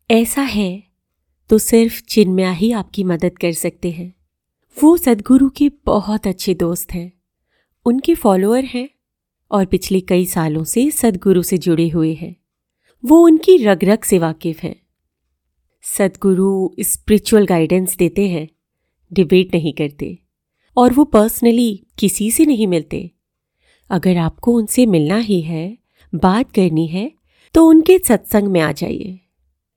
ऐसा है तो सिर्फ चिन्मया ही आपकी मदद कर सकते हैं। वो सद्गुरु के बहुत अच्छे दोस्त हैं, उनके फॉलोअर हैं और पिछले कई सालों से सद्गुरु से जुड़े हुए हैं। वो उनकी रग रग से वाकिफ हैं। सद्गुरु स्पिरिचुअल गाइडेंस देते हैं, डिबेट नहीं करते और वो पर्सनली किसी से नहीं मिलते। अगर आपको उनसे मिलना ही है, बात करनी है, तो उनके सत्संग में आ जाइए।